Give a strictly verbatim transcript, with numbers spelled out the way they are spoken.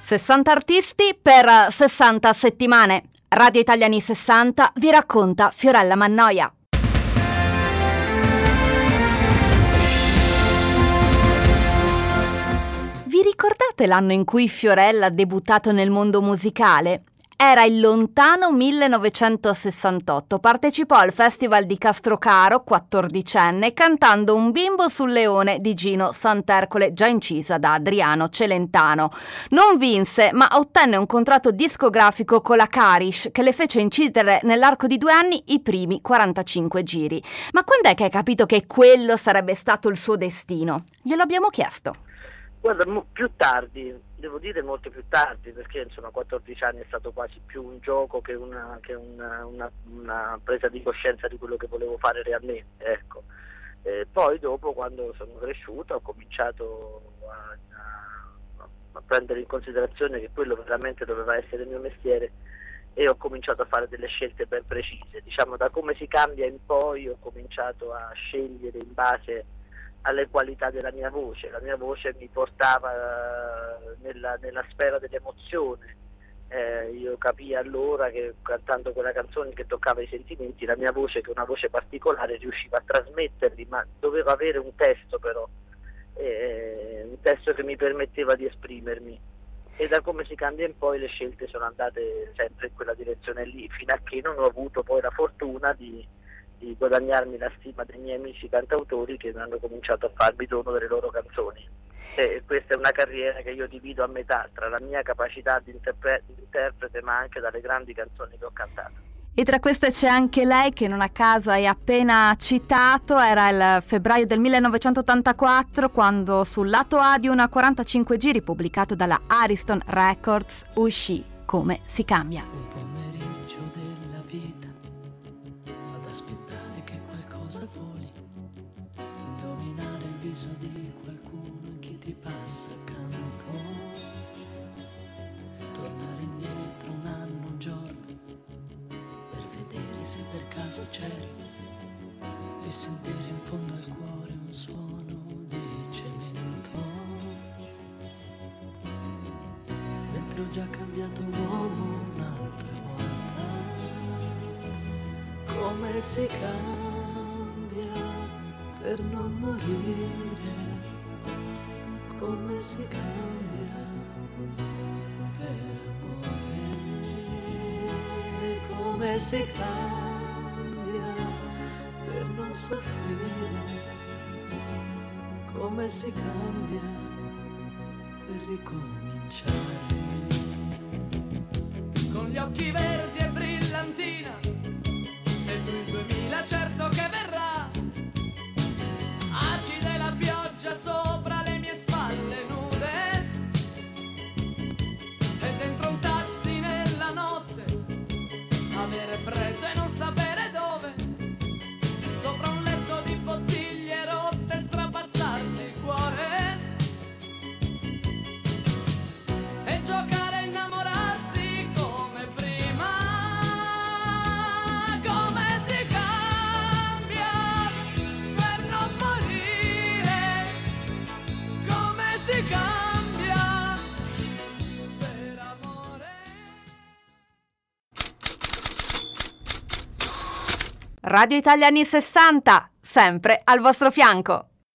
sessanta artisti per sessanta settimane. Radio Italia anni sessanta vi racconta Fiorella Mannoia. Vi ricordate l'anno in cui Fiorella ha debuttato nel mondo musicale? Era il lontano millenovecentosessantotto. Partecipò al Festival di Castrocaro, quattordicenne, cantando Un bimbo sul leone di Gino Santercole, già incisa da Adriano Celentano. Non vinse, ma ottenne un contratto discografico con la Carish, che le fece incidere nell'arco di due anni i primi quarantacinque giri. Ma quando è che hai capito che quello sarebbe stato il suo destino? Glielo abbiamo chiesto. Guarda, più tardi, devo dire molto più tardi, perché insomma quattordici anni è stato quasi più un gioco che una, che una, una, una presa di coscienza di quello che volevo fare realmente, ecco. E poi dopo, quando sono cresciuto, ho cominciato a, a, a prendere in considerazione che quello veramente doveva essere il mio mestiere e ho cominciato a fare delle scelte ben precise. Diciamo, da come si cambia in poi ho cominciato a scegliere in base alle qualità della mia voce. La mia voce mi portava uh, nella, nella sfera dell'emozione. Eh, io capii allora che cantando quella canzone che toccava i sentimenti, la mia voce, che è una voce particolare, riusciva a trasmetterli, ma doveva avere un testo però, eh, un testo che mi permetteva di esprimermi. E da come si cambia in poi le scelte sono andate sempre in quella direzione lì, fino a che non ho avuto poi la fortuna di di guadagnarmi la stima dei miei amici cantautori, che hanno cominciato a farmi dono delle loro canzoni. E questa è una carriera che io divido a metà tra la mia capacità di, interpre- di interprete, ma anche dalle grandi canzoni che ho cantato. E tra queste c'è anche lei, che non a caso hai appena citato. Era il febbraio del millenovecentottantaquattro quando sul lato A di una quarantacinque giri pubblicato dalla Ariston Records uscì Come si cambia. Un pomeriggio della vita ad aspettare che qualcosa voli, indovinare il viso di qualcuno che ti passa accanto, tornare indietro un anno, un giorno, per vedere se per caso c'eri e sentire in fondo al cuore un suono di cemento. Mentre ho già cambiato uomo un'altra volta, come si cambia per non morire, come si cambia per amore, come si cambia per non soffrire, come si cambia per ricominciare. Con gli occhi verdi e brillantina, sei tu il duemila, certo che verrà. Acida la pioggia sopra le mie spalle nude, e dentro un taxi nella notte, avere freddo e non sapere dove, sopra un letto di bottiglie rotte, strapazzarsi il cuore e giocare a innamorarsi come prima. Come si cambia per non morire, come si cambia per amore. Radio Italia anni sessanta, sempre al vostro fianco.